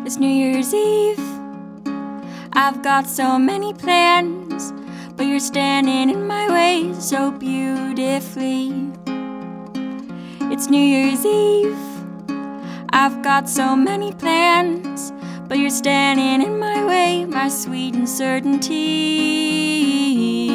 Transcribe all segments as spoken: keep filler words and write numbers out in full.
It's New Year's Eve. I've got so many plans, but you're standing in my way so beautifully. It's New Year's Eve. I've got so many plans, but you're standing in my way, my sweet uncertainty.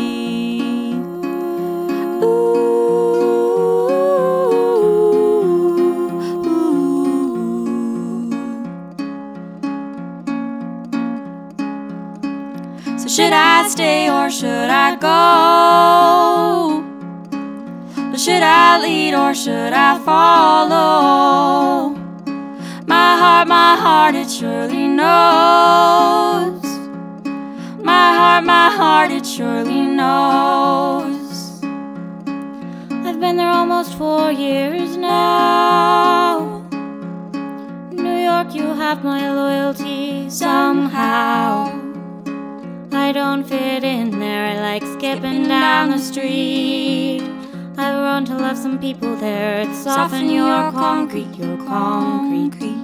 So should I stay or should I go? Should I lead or should I follow? My heart, my heart, it surely knows. My heart, my heart, it surely knows. I've been there almost four years now. New York, you have my loyalty somehow. I don't fit in there, I like skipping down the street. I've grown to love some people there, it's soften your concrete, your concrete.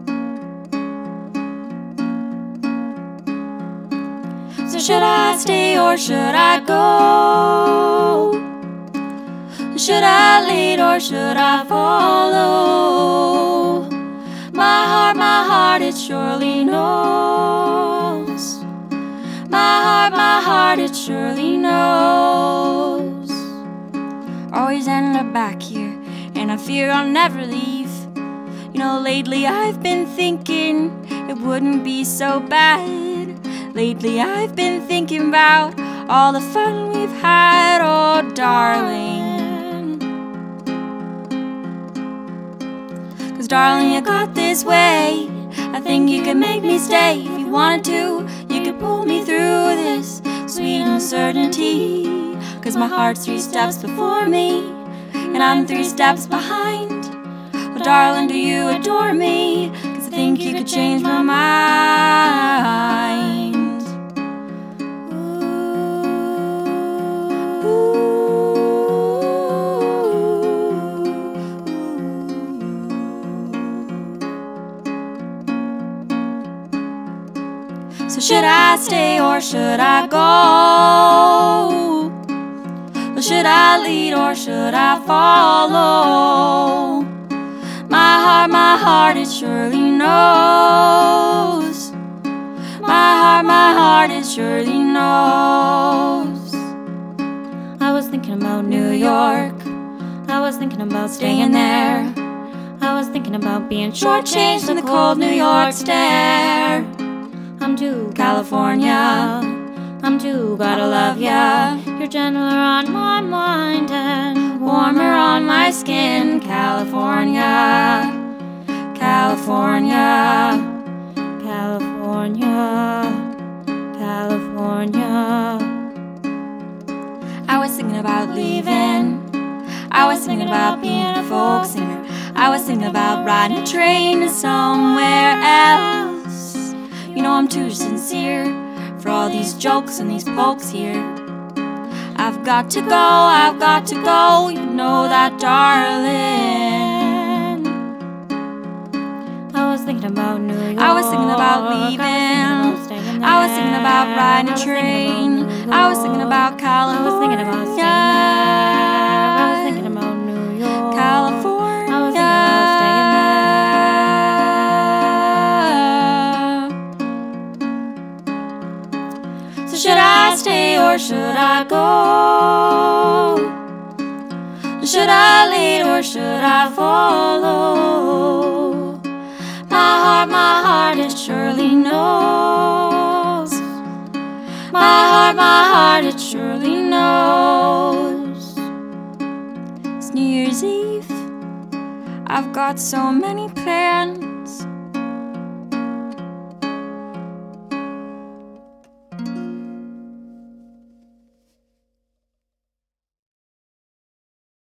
So should I stay or should I go? Should I lead or should I follow? My heart, my heart, it surely knows. My heart, my heart, it surely knows. Always end up back here, and I fear I'll never leave. You know, lately I've been thinking it wouldn't be so bad. Lately I've been thinking about all the fun we've had, oh darling. 'Cause darling, you got this way. I think you could make me stay if you wanted to. You could pull me through this sweet uncertainty. 'Cause my heart's three steps before me, and I'm three steps behind. Well, darling, do you adore me? 'Cause I think you could change my mind. So should I stay or should I go? Should I lead or should I follow? My heart, my heart, it surely knows. My heart, my heart, it surely knows. I was thinking about New York, I was thinking about staying there. I was thinking about being shortchanged in the cold New York stare. I'm too California, I'm too gotta love ya. You're gentler on my mind and warmer on my skin. California, California, California, California. I was thinking about leaving, I was thinking about being a folk singer. I was thinking about riding a train to somewhere else. You know I'm too sincere for all these jokes and these pokes here. I've got to go, I've got to go, you know that, darling. I was thinking about New York, I was thinking about leaving, I was thinking about riding a train, I was thinking about California, I was thinking about staying there, I was thinking about New York, California, I was thinking about staying there. So should I stay or should I go? Should I lead or should I follow? My heart, my heart, it surely knows. My heart, my heart, it surely knows. It's New Year's Eve. I've got so many plans,